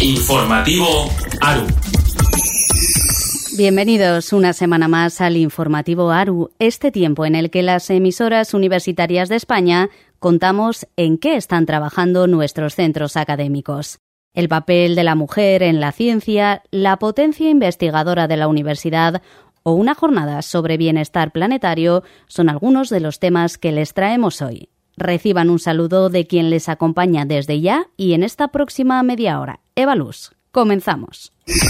Informativo ARU. Bienvenidos una semana más al Informativo ARU, este tiempo en el que las emisoras universitarias de España contamos en qué están trabajando nuestros centros académicos. El papel de la mujer en la ciencia, la potencia investigadora de la universidad o una jornada sobre bienestar planetario son algunos de los temas que les traemos hoy. Reciban un saludo de quien les acompaña desde ya y en esta próxima media hora. Eva Luz, comenzamos.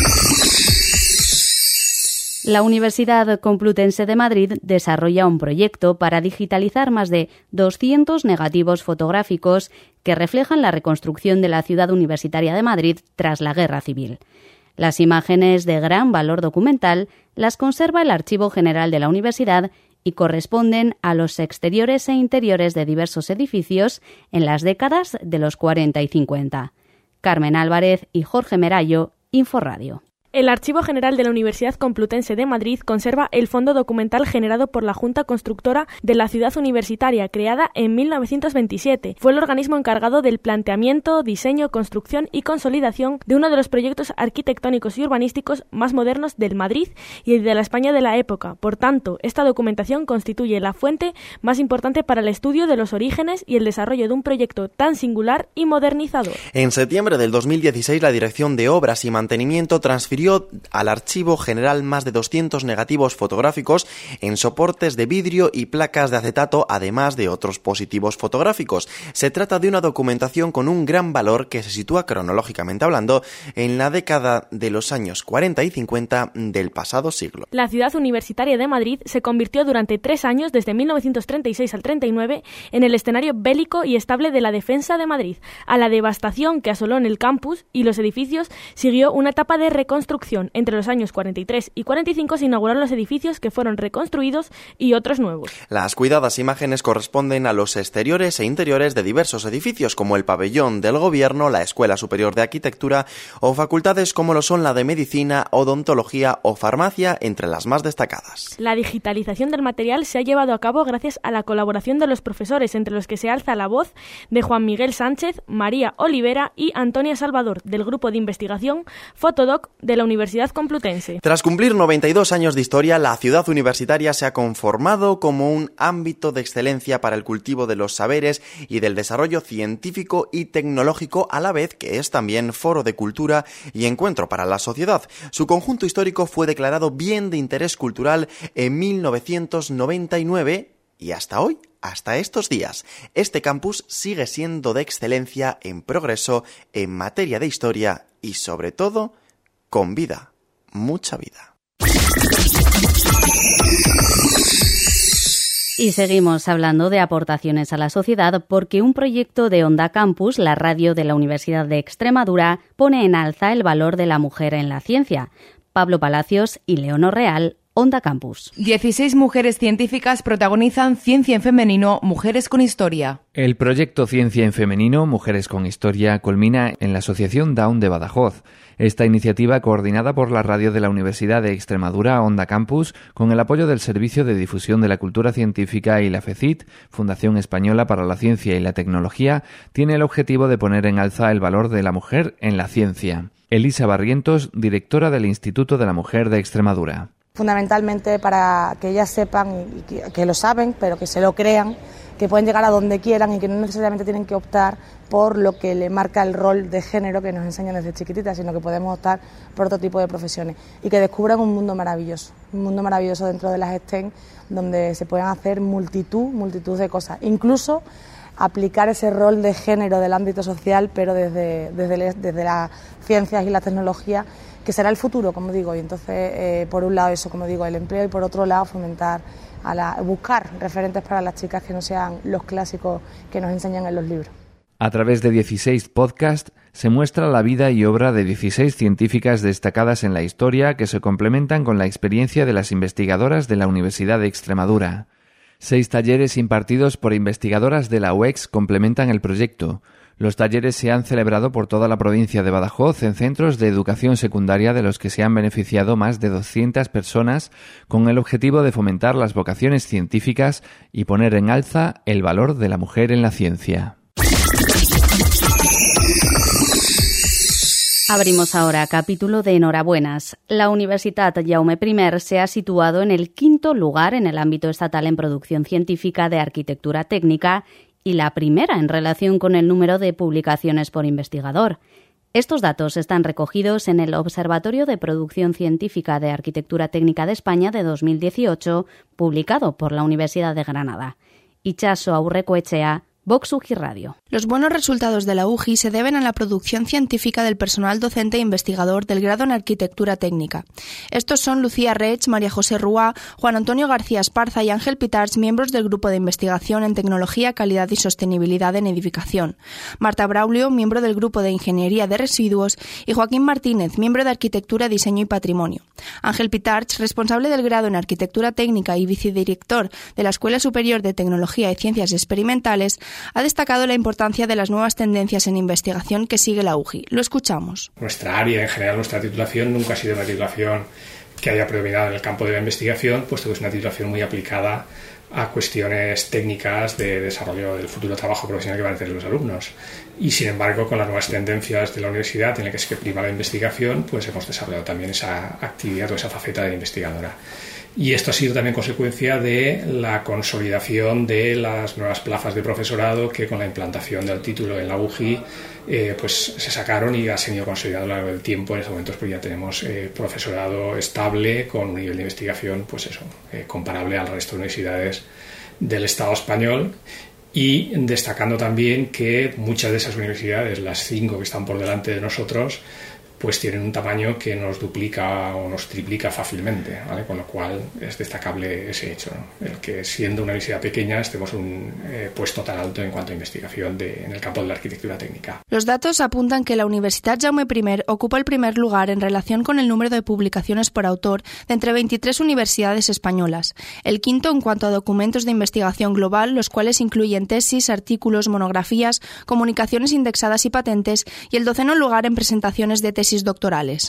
La Universidad Complutense de Madrid desarrolla un proyecto para digitalizar más de 200 negativos fotográficos que reflejan la reconstrucción de la ciudad universitaria de Madrid tras la Guerra Civil. Las imágenes de gran valor documental las conserva el Archivo General de la Universidad y corresponden a los exteriores e interiores de diversos edificios en las décadas de los 40 y 50. Carmen Álvarez y Jorge Merayo, Inforradio. El Archivo General de la Universidad Complutense de Madrid conserva el fondo documental generado por la Junta Constructora de la Ciudad Universitaria, creada en 1927. Fue el organismo encargado del planteamiento, diseño, construcción y consolidación de uno de los proyectos arquitectónicos y urbanísticos más modernos del Madrid y de la España de la época. Por tanto, esta documentación constituye la fuente más importante para el estudio de los orígenes y el desarrollo de un proyecto tan singular y modernizador. En septiembre del 2016, la Dirección de Obras y Mantenimiento transfirió al Archivo General más de 200 negativos fotográficos en soportes de vidrio y placas de acetato, además de otros positivos fotográficos. Se trata de una documentación con un gran valor que se sitúa cronológicamente hablando en la década de los años 40 y 50 del pasado siglo. La ciudad universitaria de Madrid se convirtió durante 3 años, desde 1936 al 39, en el escenario bélico y estable de la defensa de Madrid. A la devastación que asoló en el campus y los edificios siguió una etapa de reconstrucción. Entre los años 43 y 45 se inauguraron los edificios que fueron reconstruidos y otros nuevos. Las cuidadas imágenes corresponden a los exteriores e interiores de diversos edificios, como el Pabellón del Gobierno, la Escuela Superior de Arquitectura o facultades como lo son la de Medicina, Odontología o Farmacia, entre las más destacadas. La digitalización del material se ha llevado a cabo gracias a la colaboración de los profesores, entre los que se alza la voz de Juan Miguel Sánchez, María Olivera y Antonia Salvador, del Grupo de Investigación Fotodoc de la Universidad Complutense. Tras cumplir 92 años de historia, la ciudad universitaria se ha conformado como un ámbito de excelencia para el cultivo de los saberes y del desarrollo científico y tecnológico, a la vez que es también foro de cultura y encuentro para la sociedad. Su conjunto histórico fue declarado bien de interés cultural en 1999 y hasta hoy, hasta estos días, este campus sigue siendo de excelencia en progreso en materia de historia y, sobre todo, con vida, mucha vida. Y seguimos hablando de aportaciones a la sociedad porque un proyecto de Onda Campus, la radio de la Universidad de Extremadura, pone en alza el valor de la mujer en la ciencia. Pablo Palacios y Leonor Real, Onda Campus. 16 mujeres científicas protagonizan Ciencia en Femenino, Mujeres con Historia. El proyecto Ciencia en Femenino, Mujeres con Historia, culmina en la Asociación Down de Badajoz. Esta iniciativa, coordinada por la radio de la Universidad de Extremadura, Onda Campus, con el apoyo del Servicio de Difusión de la Cultura Científica y la FECIT, Fundación Española para la Ciencia y la Tecnología, tiene el objetivo de poner en alza el valor de la mujer en la ciencia. Elisa Barrientos, directora del Instituto de la Mujer de Extremadura. Fundamentalmente para que ellas sepan, y que lo saben, pero que se lo crean, que pueden llegar a donde quieran y que no necesariamente tienen que optar por lo que le marca el rol de género que nos enseñan desde chiquititas, sino que podemos optar por otro tipo de profesiones y que descubran un mundo maravilloso dentro de las STEM, donde se pueden hacer multitud de cosas, incluso aplicar ese rol de género del ámbito social, pero desde las ciencias y la tecnología, que será el futuro, como digo, y entonces, por un lado eso, como digo, el empleo, y por otro lado fomentar, buscar referentes para las chicas que no sean los clásicos que nos enseñan en los libros. A través de 16 podcasts se muestra la vida y obra de 16 científicas destacadas en la historia que se complementan con la experiencia de las investigadoras de la Universidad de Extremadura. 6 talleres impartidos por investigadoras de la UEX complementan el proyecto. Los talleres se han celebrado por toda la provincia de Badajoz en centros de educación secundaria de los que se han beneficiado más de 200 personas con el objetivo de fomentar las vocaciones científicas y poner en alza el valor de la mujer en la ciencia. Abrimos ahora capítulo de enhorabuenas. La Universitat Jaume I se ha situado en el 5º lugar en el ámbito estatal en producción científica de arquitectura técnica y la primera en relación con el número de publicaciones por investigador. Estos datos están recogidos en el Observatorio de Producción Científica de Arquitectura Técnica de España de 2018, publicado por la Universidad de Granada. Itxaso Aurrekoetxea, Vox UGI Radio. Los buenos resultados de la UGI se deben a la producción científica del personal docente e investigador del grado en Arquitectura Técnica. Estos son Lucía Reig, María José Ruá, Juan Antonio García Esparza y Ángel Pitarch, miembros del Grupo de Investigación en Tecnología, Calidad y Sostenibilidad en Edificación, Marta Braulio, miembro del Grupo de Ingeniería de Residuos, y Joaquín Martínez, miembro de Arquitectura, Diseño y Patrimonio. Ángel Pitarch, responsable del grado en Arquitectura Técnica y vicedirector de la Escuela Superior de Tecnología y Ciencias Experimentales, ha destacado la importancia de las nuevas tendencias en investigación que sigue la UGI. Lo escuchamos. Nuestra área, en general, nuestra titulación nunca ha sido una titulación que haya predominado en el campo de la investigación, puesto que es una titulación muy aplicada a cuestiones técnicas de desarrollo del futuro trabajo profesional que van a tener los alumnos. Y, sin embargo, con las nuevas tendencias de la universidad, en la que es que prima la investigación, pues hemos desarrollado también esa actividad o esa faceta de investigadora. Y esto ha sido también consecuencia de la consolidación de las nuevas plazas de profesorado que con la implantación del título en la UGI pues se sacaron y ha sido consolidado a lo largo del tiempo. En estos momentos pues ya tenemos profesorado estable con un nivel de investigación pues eso, comparable al resto de universidades del Estado español. Y destacando también que muchas de esas universidades, las 5 que están por delante de nosotros, pues tienen un tamaño que nos duplica o nos triplica fácilmente, ¿vale? Con lo cual es destacable ese hecho, ¿no? El que siendo una universidad pequeña estemos en un puesto tan alto en cuanto a investigación en el campo de la arquitectura técnica. Los datos apuntan que la Universitat Jaume I ocupa el primer lugar en relación con el número de publicaciones por autor de entre 23 universidades españolas, el 5º en cuanto a documentos de investigación global, los cuales incluyen tesis, artículos, monografías, comunicaciones indexadas y patentes, y el 12º lugar en presentaciones de tesis doctorales.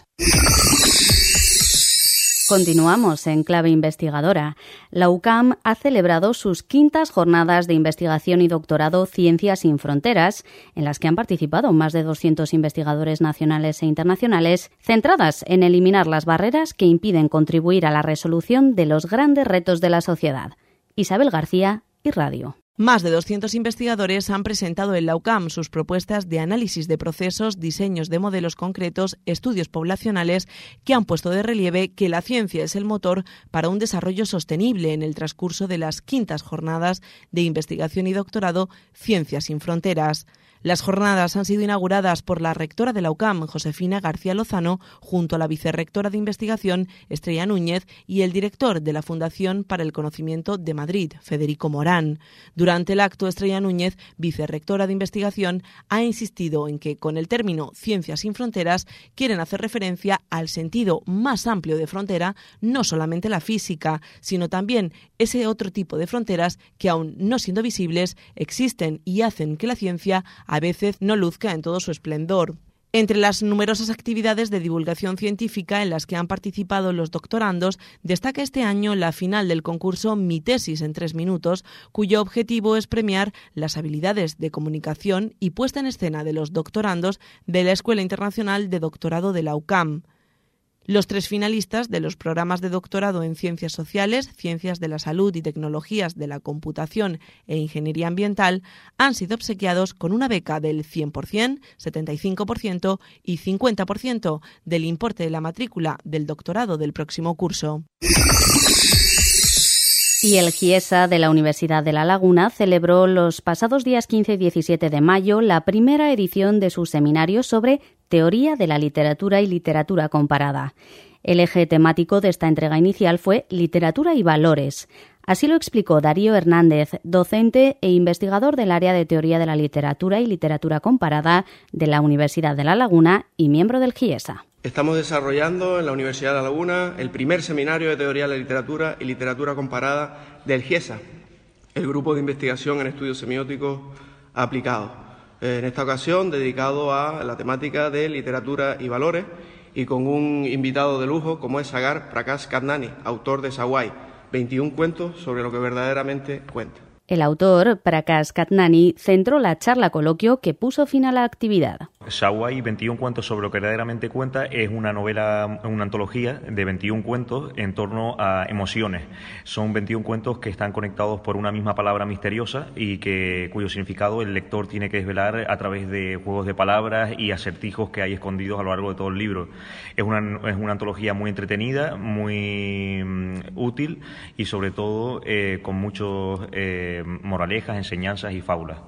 Continuamos en clave investigadora. La UCAM ha celebrado sus 5º jornadas de investigación y doctorado Ciencias sin Fronteras, en las que han participado más de 200 investigadores nacionales e internacionales, centradas en eliminar las barreras que impiden contribuir a la resolución de los grandes retos de la sociedad. Isabel García, iRadio. Más de 200 investigadores han presentado en la UCAM sus propuestas de análisis de procesos, diseños de modelos concretos, estudios poblacionales que han puesto de relieve que la ciencia es el motor para un desarrollo sostenible en el transcurso de las 5º jornadas de investigación y doctorado Ciencias sin Fronteras. Las jornadas han sido inauguradas por la rectora de la UCAM, Josefina García Lozano, junto a la vicerrectora de investigación, Estrella Núñez, y el director de la Fundación para el Conocimiento de Madrid, Federico Morán. Durante el acto, Estrella Núñez, vicerrectora de investigación, ha insistido en que con el término Ciencias sin Fronteras quieren hacer referencia al sentido más amplio de frontera, no solamente la física, sino también ese otro tipo de fronteras que, aun no siendo visibles, existen y hacen que la ciencia a veces no luzca en todo su esplendor. Entre las numerosas actividades de divulgación científica en las que han participado los doctorandos, destaca este año la final del concurso Mi tesis en 3 minutos, cuyo objetivo es premiar las habilidades de comunicación y puesta en escena de los doctorandos de la Escuela Internacional de Doctorado de la UCAM. Los 3 finalistas de los programas de doctorado en Ciencias Sociales, Ciencias de la Salud y Tecnologías de la Computación e Ingeniería Ambiental han sido obsequiados con una beca del 100%, 75% y 50% del importe de la matrícula del doctorado del próximo curso. Y el GIESA de la Universidad de La Laguna celebró los pasados días 15 y 17 de mayo la primera edición de su seminario sobre Teoría de la Literatura y Literatura Comparada. El eje temático de esta entrega inicial fue Literatura y Valores. Así lo explicó Darío Hernández, docente e investigador del área de Teoría de la Literatura y Literatura Comparada de la Universidad de La Laguna y miembro del GIESA. Estamos desarrollando en la Universidad de La Laguna el primer seminario de Teoría de la Literatura y Literatura Comparada del GIESA, el Grupo de Investigación en Estudios Semióticos Aplicados. En esta ocasión dedicado a la temática de literatura y valores y con un invitado de lujo como es Sagar Prakash Kadnani, autor de Sawai, 21 cuentos sobre lo que verdaderamente cuenta. El autor, Prakash Kadnani, centró la charla coloquio que puso fin a la actividad. Shawai, 21 cuentos sobre lo que verdaderamente cuenta, es una novela, una antología de 21 cuentos en torno a emociones. Son 21 cuentos que están conectados por una misma palabra misteriosa y cuyo significado el lector tiene que desvelar a través de juegos de palabras y acertijos que hay escondidos a lo largo de todo el libro. Es una antología muy entretenida, muy útil y sobre todo con muchos moralejas, enseñanzas y fábulas.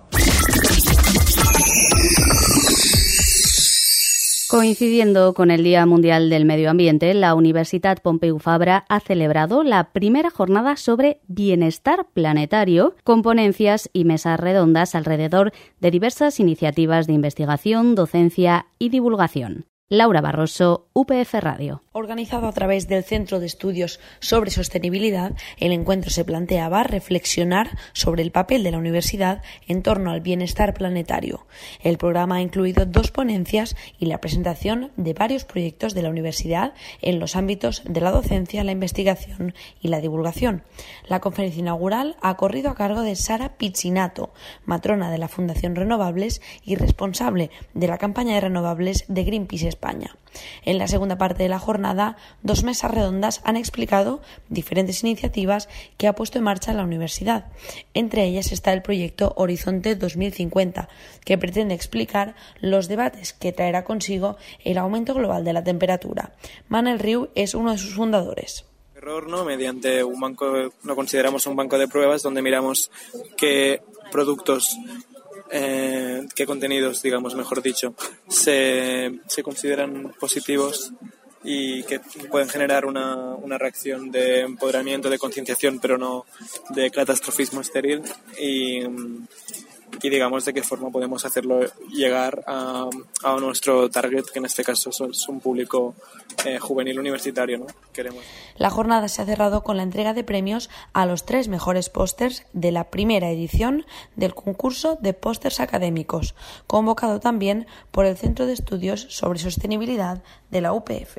Coincidiendo con el Día Mundial del Medio Ambiente, la Universitat Pompeu Fabra ha celebrado la primera jornada sobre bienestar planetario, con ponencias y mesas redondas alrededor de diversas iniciativas de investigación, docencia y divulgación. Laura Barroso, UPF Radio. Organizado a través del Centro de Estudios sobre Sostenibilidad, el encuentro se planteaba reflexionar sobre el papel de la universidad en torno al bienestar planetario. El programa ha incluido 2 ponencias y la presentación de varios proyectos de la universidad en los ámbitos de la docencia, la investigación y la divulgación. La conferencia inaugural ha corrido a cargo de Sara Pizzinato, matrona de la Fundación Renovables y responsable de la campaña de renovables de Greenpeace España. En la segunda parte de la jornada, 2 mesas redondas han explicado diferentes iniciativas que ha puesto en marcha la universidad. Entre ellas está el proyecto Horizonte 2050, que pretende explicar los debates que traerá consigo el aumento global de la temperatura. Manel Riu es uno de sus fundadores. ¿No? Mediante un banco, lo consideramos un banco de pruebas donde miramos qué productos, qué contenidos, digamos, mejor dicho, se consideran positivos y que pueden generar una reacción de empoderamiento, de concienciación, pero no de catastrofismo estéril y digamos de qué forma podemos hacerlo llegar a nuestro target, que en este caso es un público juvenil universitario, ¿no? Queremos. La jornada se ha cerrado con la entrega de premios a los 3 mejores pósters de la primera edición del concurso de pósters académicos, convocado también por el Centro de Estudios sobre Sostenibilidad de la UPF.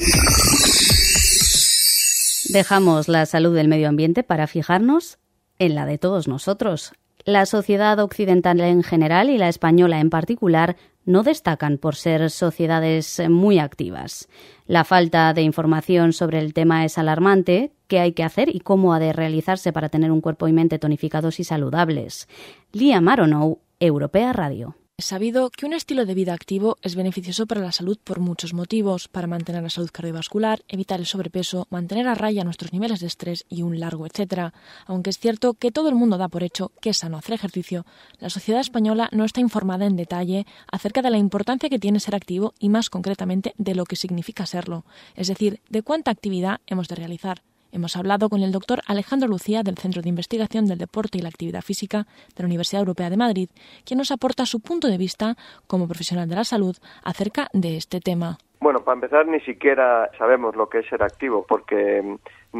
Dejamos la salud del medio ambiente para fijarnos en la de todos nosotros. La sociedad occidental en general y la española en particular no destacan por ser sociedades muy activas. La falta de información sobre el tema es alarmante. ¿Qué hay que hacer y cómo ha de realizarse para tener un cuerpo y mente tonificados y saludables? Lía Maronou, Europea Radio. Es sabido que un estilo de vida activo es beneficioso para la salud por muchos motivos, para mantener la salud cardiovascular, evitar el sobrepeso, mantener a raya nuestros niveles de estrés y un largo etcétera. Aunque es cierto que todo el mundo da por hecho que es sano hacer ejercicio, la sociedad española no está informada en detalle acerca de la importancia que tiene ser activo y más concretamente de lo que significa serlo, es decir, de cuánta actividad hemos de realizar. Hemos hablado con el doctor Alejandro Lucía del Centro de Investigación del Deporte y la Actividad Física de la Universidad Europea de Madrid, quien nos aporta su punto de vista como profesional de la salud acerca de este tema. Bueno, para empezar, ni siquiera sabemos lo que es ser activo, porque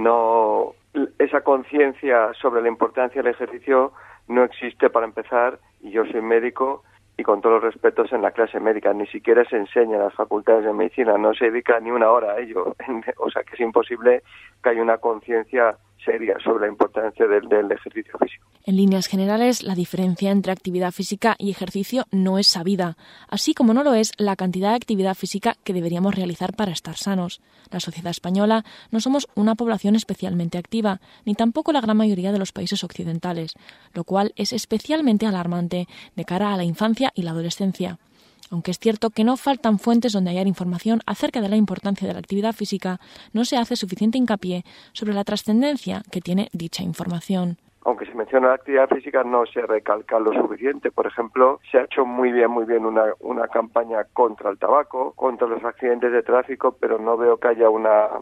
esa conciencia sobre la importancia del ejercicio no existe para empezar, y yo soy médico y con todos los respetos en la clase médica, ni siquiera se enseña en las facultades de medicina, no se dedica ni una hora a ello, o sea que es imposible que haya una conciencia seria sobre la importancia del ejercicio físico. En líneas generales, la diferencia entre actividad física y ejercicio no es sabida, así como no lo es la cantidad de actividad física que deberíamos realizar para estar sanos. La sociedad española no somos una población especialmente activa, ni tampoco la gran mayoría de los países occidentales, lo cual es especialmente alarmante de cara a la infancia y la adolescencia. Aunque es cierto que no faltan fuentes donde hallar información acerca de la importancia de la actividad física, no se hace suficiente hincapié sobre la trascendencia que tiene dicha información. Aunque se menciona la actividad física, no se recalca lo suficiente. Por ejemplo, se ha hecho muy bien una campaña contra el tabaco, contra los accidentes de tráfico, pero no veo que haya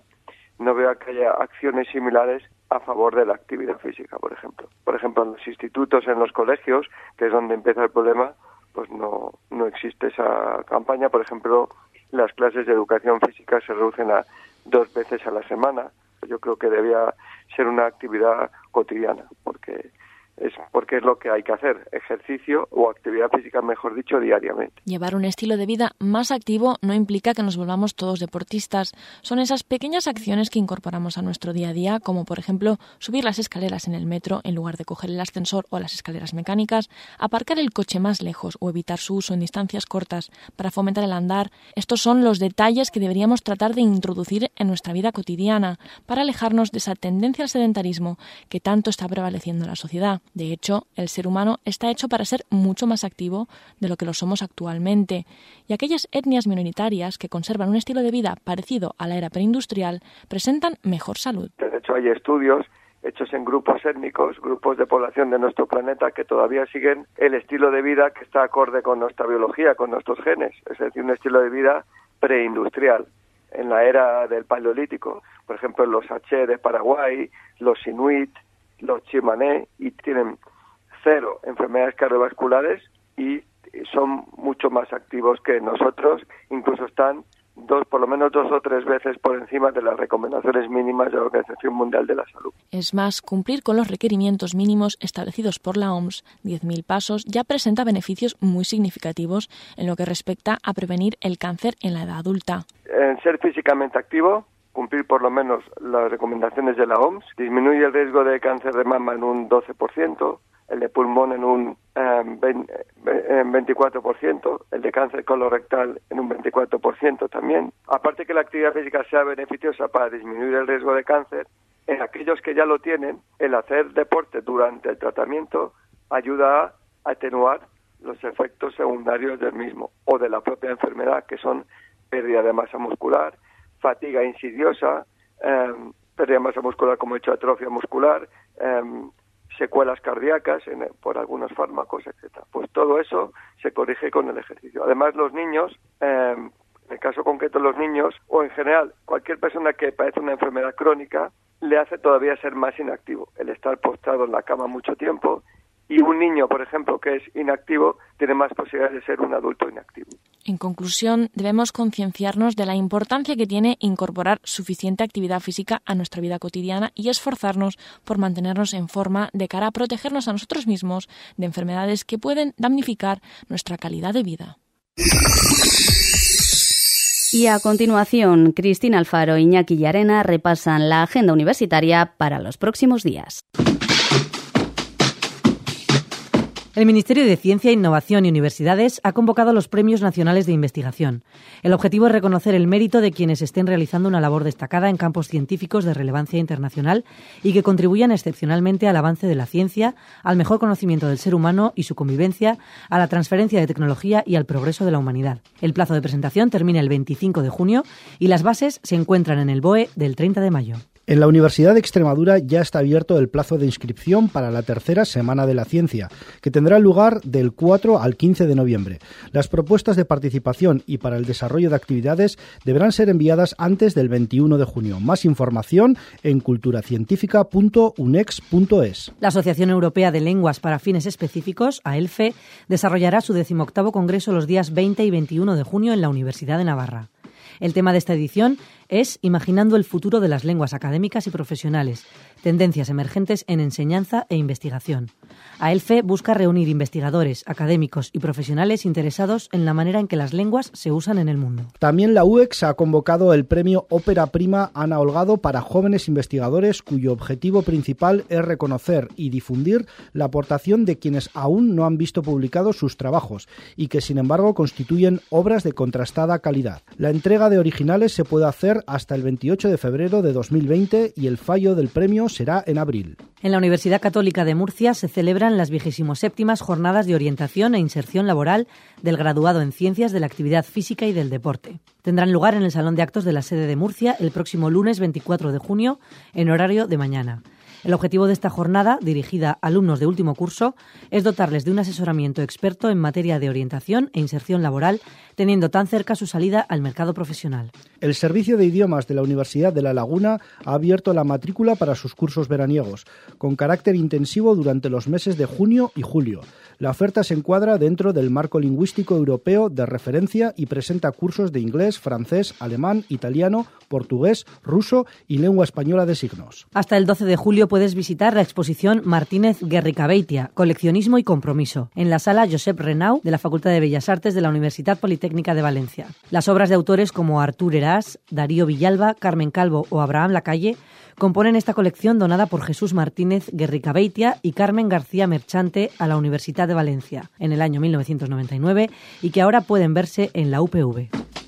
acciones similares a favor de la actividad física, por ejemplo. Por ejemplo, en los institutos, en los colegios, que es donde empieza el problema, pues no existe esa campaña. Por ejemplo, las clases de educación física se reducen a 2 veces a la semana. Yo creo que debía ser una actividad cotidiana, porque es porque es lo que hay que hacer, ejercicio o actividad física, mejor dicho, diariamente. Llevar un estilo de vida más activo no implica que nos volvamos todos deportistas. Son esas pequeñas acciones que incorporamos a nuestro día a día, como por ejemplo subir las escaleras en el metro en lugar de coger el ascensor o las escaleras mecánicas, aparcar el coche más lejos o evitar su uso en distancias cortas para fomentar el andar. Estos son los detalles que deberíamos tratar de introducir en nuestra vida cotidiana para alejarnos de esa tendencia al sedentarismo que tanto está prevaleciendo en la sociedad. De hecho, el ser humano está hecho para ser mucho más activo de lo que lo somos actualmente, y aquellas etnias minoritarias que conservan un estilo de vida parecido a la era preindustrial presentan mejor salud. De hecho, hay estudios hechos en grupos étnicos, grupos de población de nuestro planeta que todavía siguen el estilo de vida que está acorde con nuestra biología, con nuestros genes, es decir, un estilo de vida preindustrial. En la era del Paleolítico, por ejemplo, los Aché de Paraguay, los Inuit, los Chimané, y tienen 0 enfermedades cardiovasculares y son mucho más activos que nosotros, incluso están por lo menos 2 o 3 veces por encima de las recomendaciones mínimas de la Organización Mundial de la Salud. Es más, cumplir con los requerimientos mínimos establecidos por la OMS, 10.000 pasos, ya presenta beneficios muy significativos en lo que respecta a prevenir el cáncer en la edad adulta. En ser físicamente activo, cumplir por lo menos las recomendaciones de la OMS, disminuye el riesgo de cáncer de mama en un 12%, el de pulmón en un 24%, el de cáncer colorectal en un 24% también. Aparte que la actividad física sea beneficiosa para disminuir el riesgo de cáncer, en aquellos que ya lo tienen, el hacer deporte durante el tratamiento ayuda a atenuar los efectos secundarios del mismo o de la propia enfermedad, que son pérdida de masa muscular, fatiga insidiosa, pérdida de masa muscular, como he dicho, atrofia muscular, secuelas cardíacas por algunos fármacos, etcétera. Pues todo eso se corrige con el ejercicio. Además, los niños, en el caso concreto de los niños, o en general cualquier persona que padece una enfermedad crónica, le hace todavía ser más inactivo. El estar postrado en la cama mucho tiempo, y un niño, por ejemplo, que es inactivo, tiene más posibilidades de ser un adulto inactivo. En conclusión, debemos concienciarnos de la importancia que tiene incorporar suficiente actividad física a nuestra vida cotidiana y esforzarnos por mantenernos en forma de cara a protegernos a nosotros mismos de enfermedades que pueden damnificar nuestra calidad de vida. Y a continuación, Cristina Alfaro e Iñaki Llarena repasan la agenda universitaria para los próximos días. El Ministerio de Ciencia, Innovación y Universidades ha convocado los Premios Nacionales de Investigación. El objetivo es reconocer el mérito de quienes estén realizando una labor destacada en campos científicos de relevancia internacional y que contribuyan excepcionalmente al avance de la ciencia, al mejor conocimiento del ser humano y su convivencia, a la transferencia de tecnología y al progreso de la humanidad. El plazo de presentación termina el 25 de junio y las bases se encuentran en el BOE del 30 de mayo. En la Universidad de Extremadura ya está abierto el plazo de inscripción para la tercera Semana de la Ciencia, que tendrá lugar del 4 al 15 de noviembre. Las propuestas de participación y para el desarrollo de actividades deberán ser enviadas antes del 21 de junio. Más información en culturacientífica.unex.es. La Asociación Europea de Lenguas para Fines Específicos, AELFE, desarrollará su 18º Congreso los días 20 y 21 de junio en la Universidad de Navarra. El tema de esta edición es Imaginando el futuro de las lenguas académicas y profesionales, tendencias emergentes en enseñanza e investigación. AELFE busca reunir investigadores, académicos y profesionales interesados en la manera en que las lenguas se usan en el mundo. También la UEX ha convocado el premio Ópera Prima Ana Holgado para jóvenes investigadores cuyo objetivo principal es reconocer y difundir la aportación de quienes aún no han visto publicados sus trabajos y que sin embargo constituyen obras de contrastada calidad. La entrega de originales se puede hacer hasta el 28 de febrero de 2020 y el fallo del premio será en abril. En la Universidad Católica de Murcia se celebran las 27ª Jornadas de Orientación e Inserción Laboral del Graduado en Ciencias de la Actividad Física y del Deporte. Tendrán lugar en el Salón de Actos de la sede de Murcia el próximo lunes 24 de junio en horario de mañana. El objetivo de esta jornada, dirigida a alumnos de último curso, es dotarles de un asesoramiento experto en materia de orientación e inserción laboral teniendo tan cerca su salida al mercado profesional. El Servicio de Idiomas de la Universidad de La Laguna ha abierto la matrícula para sus cursos veraniegos, con carácter intensivo durante los meses de junio y julio. La oferta se encuadra dentro del marco lingüístico europeo de referencia y presenta cursos de inglés, francés, alemán, italiano, portugués, ruso y lengua española de signos. Hasta el 12 de julio puedes visitar la exposición Martínez Guerricabeitia, Coleccionismo y Compromiso, en la sala Josep Renau de la Facultad de Bellas Artes de la Universidad Politécnica de Valencia. Las obras de autores como Artur Herás, Darío Villalba, Carmen Calvo o Abraham Lacalle componen esta colección donada por Jesús Martínez Guerricabeitia y Carmen García Merchante a la Universidad de Valencia en el año 1999 y que ahora pueden verse en la UPV.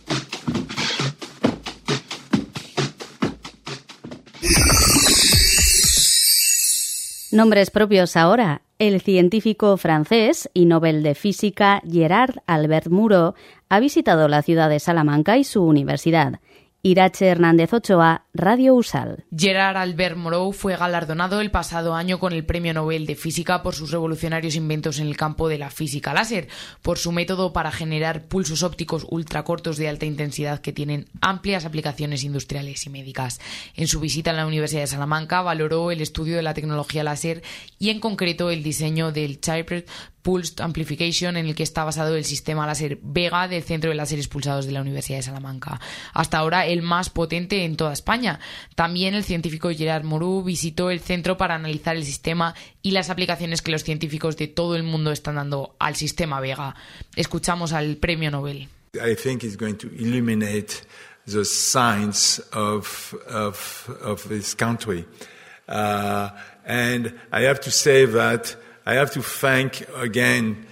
Nombres propios ahora. El científico francés y Nobel de Física Gerard Albert Muró ha visitado la ciudad de Salamanca y su universidad. Irache Hernández Ochoa, Radio USAL. Gerard Albert Muró fue galardonado el pasado año con el Premio Nobel de Física por sus revolucionarios inventos en el campo de la física láser, por su método para generar pulsos ópticos ultracortos de alta intensidad que tienen amplias aplicaciones industriales y médicas. En su visita a la Universidad de Salamanca valoró el estudio de la tecnología láser y en concreto el diseño del Chipper Pulsed Amplification, en el que está basado el sistema láser Vega del Centro de Láseres Pulsados de la Universidad de Salamanca. Hasta ahora el más potente en toda España. También el científico Gerard Muró visitó el centro para analizar el sistema y las aplicaciones que los científicos de todo el mundo están dando al sistema Vega. Escuchamos al Premio Nobel. I think it's going to illuminate the science of this country. And I have to say that I have to thank again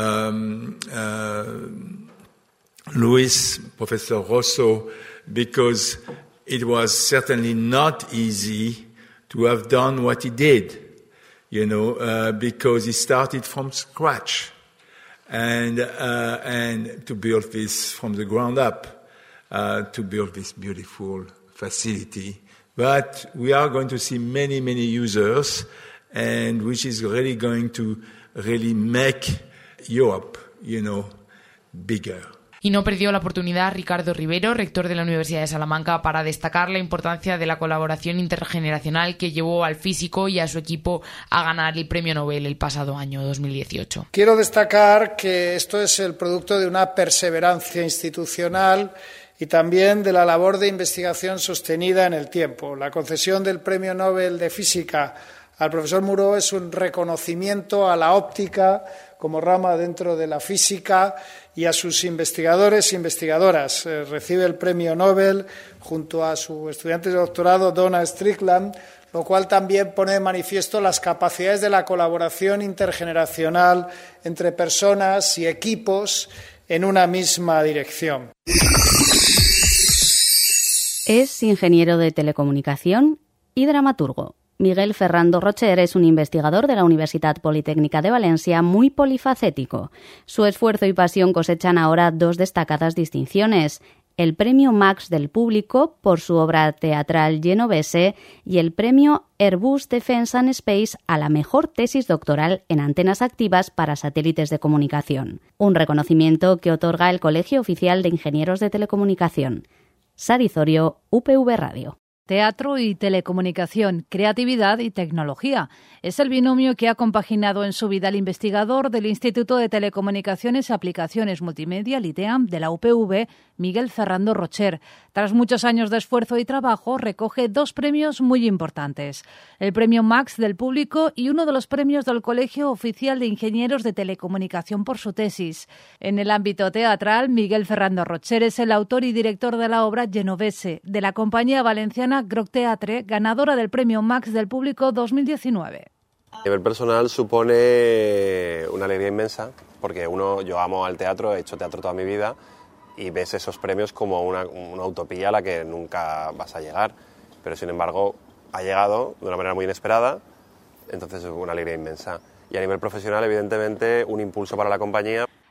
Luis, Professor Rosso, because it was certainly not easy to have done what he did, because he started from scratch and to build this from the ground up, to build this beautiful facility. But we are going to see many, many users, and which is really going to really make Europe, bigger. Y no perdió la oportunidad Ricardo Rivero, rector de la Universidad de Salamanca, para destacar la importancia de la colaboración intergeneracional que llevó al físico y a su equipo a ganar el Premio Nobel el pasado año 2018. Quiero destacar que esto es el producto de una perseverancia institucional y también de la labor de investigación sostenida en el tiempo. La concesión del Premio Nobel de Física al profesor Muró es un reconocimiento a la óptica como rama dentro de la física y a sus investigadores e investigadoras. Recibe el Premio Nobel junto a su estudiante de doctorado, Donna Strickland, lo cual también pone de manifiesto las capacidades de la colaboración intergeneracional entre personas y equipos en una misma dirección. Es ingeniero de telecomunicación y dramaturgo. Miguel Ferrando Rocher es un investigador de la Universidad Politécnica de Valencia muy polifacético. Su esfuerzo y pasión cosechan ahora dos destacadas distinciones: el Premio Max del Público por su obra teatral Genovese y el Premio Airbus Defence and Space a la mejor tesis doctoral en antenas activas para satélites de comunicación, un reconocimiento que otorga el Colegio Oficial de Ingenieros de Telecomunicación. Sari Zorio, UPV Radio. Teatro y telecomunicación, creatividad y tecnología. Es el binomio que ha compaginado en su vida el investigador del Instituto de Telecomunicaciones y Aplicaciones Multimedia, LITEAM, de la UPV, Miguel Ferrando Rocher. Tras muchos años de esfuerzo y trabajo, recoge dos premios muy importantes: el Premio Max del Público y uno de los premios del Colegio Oficial de Ingenieros de Telecomunicación por su tesis. En el ámbito teatral, Miguel Ferrando Rocher es el autor y director de la obra Genovese, de la compañía valenciana Groc Teatre, ganadora del Premio Max del Público 2019. A nivel personal supone una alegría inmensa, porque yo amo al teatro, he hecho teatro toda mi vida, y ves esos premios como una utopía a la que nunca vas a llegar, pero sin embargo ha llegado de una manera muy inesperada, entonces es una alegría inmensa. Y a nivel profesional, evidentemente, un impulso para la compañía.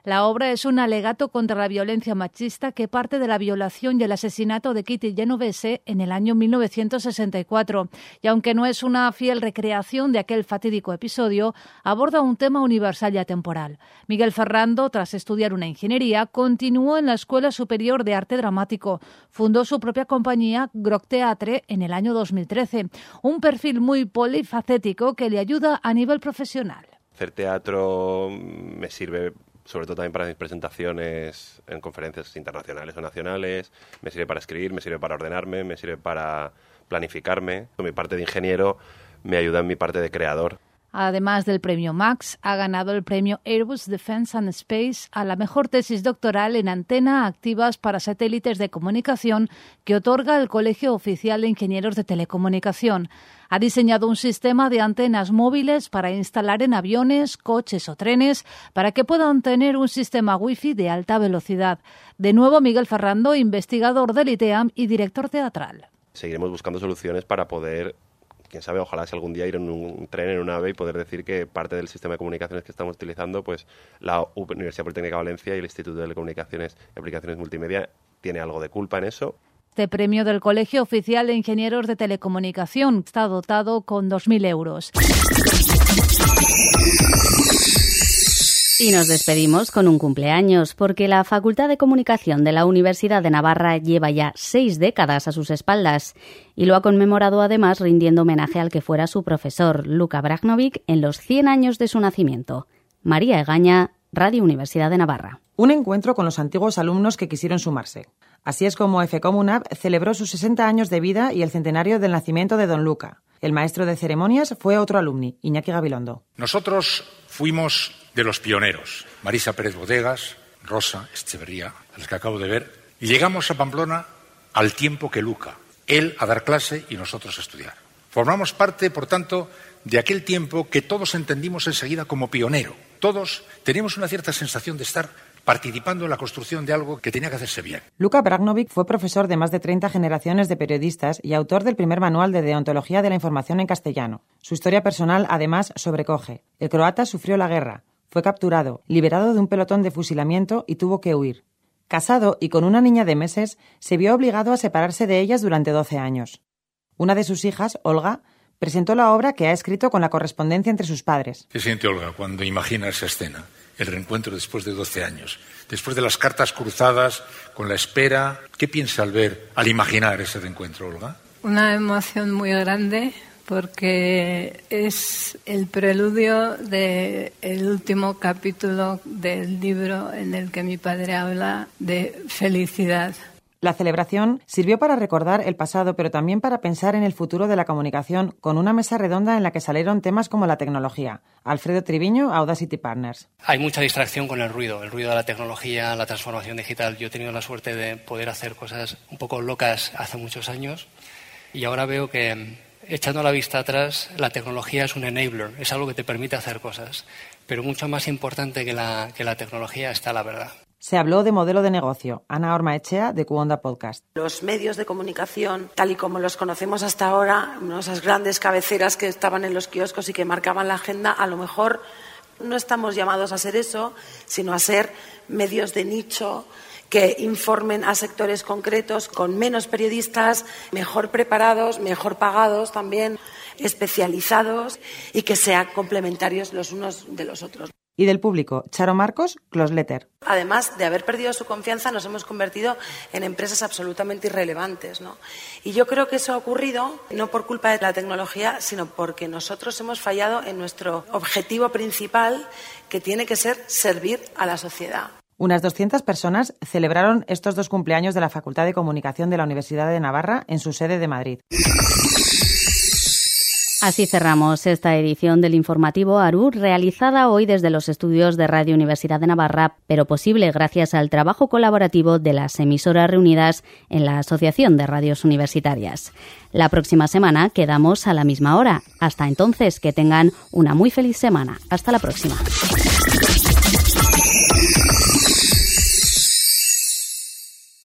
La obra es un alegato contra la violencia machista que parte de la violación y el asesinato de Kitty Genovese en el año 1964. Y aunque no es una fiel recreación de aquel fatídico episodio, aborda un tema universal y atemporal. Miguel Ferrando, tras estudiar una ingeniería, continuó en la Escuela Superior de Arte Dramático. Fundó su propia compañía, Groc Teatre, en el año 2013. Un perfil muy polifacético que le ayuda a nivel profesional. Hacer teatro me sirve sobre todo también para mis presentaciones en conferencias internacionales o nacionales, me sirve para escribir, me sirve para ordenarme, me sirve para planificarme. Mi parte de ingeniero me ayuda en mi parte de creador. Además del premio Max, ha ganado el premio Airbus Defence and Space a la mejor tesis doctoral en antena activas para satélites de comunicación que otorga el Colegio Oficial de Ingenieros de Telecomunicación. Ha diseñado un sistema de antenas móviles para instalar en aviones, coches o trenes para que puedan tener un sistema wifi de alta velocidad. De nuevo, Miguel Ferrando, investigador del ITEAM y director teatral. Seguiremos buscando soluciones para poder, quién sabe, ojalá si algún día ir en un tren, en una AVE y poder decir que parte del sistema de comunicaciones que estamos utilizando, pues la Universidad Politécnica de Valencia y el Instituto de Telecomunicaciones y Aplicaciones Multimedia tiene algo de culpa en eso. Este premio del Colegio Oficial de Ingenieros de Telecomunicación está dotado con 2.000 euros. Y nos despedimos con un cumpleaños, porque la Facultad de Comunicación de la Universidad de Navarra lleva ya 6 décadas a sus espaldas y lo ha conmemorado además rindiendo homenaje al que fuera su profesor, Luka Brajnovic, en los 100 años de su nacimiento. María Egaña, Radio Universidad de Navarra. Un encuentro con los antiguos alumnos que quisieron sumarse. Así es como FComunab celebró sus 60 años de vida y el centenario del nacimiento de don Luka. El maestro de ceremonias fue otro alumni, Iñaki Gabilondo. Nosotros fuimos de los pioneros, Marisa Pérez Bodegas, Rosa Echeverría, a los que acabo de ver, y llegamos a Pamplona al tiempo que Luka, él a dar clase y nosotros a estudiar. Formamos parte, por tanto, de aquel tiempo que todos entendimos enseguida como pionero. Todos teníamos una cierta sensación de estar participando en la construcción de algo que tenía que hacerse bien. Luka Brajnovic fue profesor de más de 30 generaciones de periodistas y autor del primer manual de deontología de la información en castellano. Su historia personal, además, sobrecoge. El croata sufrió la guerra, fue capturado, liberado de un pelotón de fusilamiento y tuvo que huir. Casado y con una niña de meses, se vio obligado a separarse de ellas durante 12 años. Una de sus hijas, Olga, presentó la obra que ha escrito con la correspondencia entre sus padres. ¿Qué siente Olga cuando imagina esa escena? El reencuentro después de 12 años, después de las cartas cruzadas, con la espera. ¿Qué piensa al imaginar ese reencuentro, Olga? Una emoción muy grande porque es el preludio del último capítulo del libro en el que mi padre habla de felicidad. La celebración sirvió para recordar el pasado, pero también para pensar en el futuro de la comunicación, con una mesa redonda en la que salieron temas como la tecnología. Alfredo Triviño, Audacity Partners. Hay mucha distracción con el ruido de la tecnología, la transformación digital. Yo he tenido la suerte de poder hacer cosas un poco locas hace muchos años y ahora veo que, echando la vista atrás, la tecnología es un enabler, es algo que te permite hacer cosas. Pero mucho más importante que la tecnología está la verdad. Se habló de modelo de negocio. Ana Ormaechea, de Cuonda Podcast. Los medios de comunicación, tal y como los conocemos hasta ahora, esas grandes cabeceras que estaban en los kioscos y que marcaban la agenda, a lo mejor no estamos llamados a ser eso, sino a ser medios de nicho que informen a sectores concretos, con menos periodistas, mejor preparados, mejor pagados también, especializados y que sean complementarios los unos de los otros. Y del público, Charo Marcos, Close Letter. Además de haber perdido su confianza, nos hemos convertido en empresas absolutamente irrelevantes, ¿no? Y yo creo que eso ha ocurrido no por culpa de la tecnología, sino porque nosotros hemos fallado en nuestro objetivo principal, que tiene que ser servir a la sociedad. Unas 200 personas celebraron estos 2 cumpleaños de la Facultad de Comunicación de la Universidad de Navarra en su sede de Madrid. Así cerramos esta edición del informativo ARU, realizada hoy desde los estudios de Radio Universidad de Navarra, pero posible gracias al trabajo colaborativo de las emisoras reunidas en la Asociación de Radios Universitarias. La próxima semana quedamos a la misma hora. Hasta entonces, que tengan una muy feliz semana. Hasta la próxima.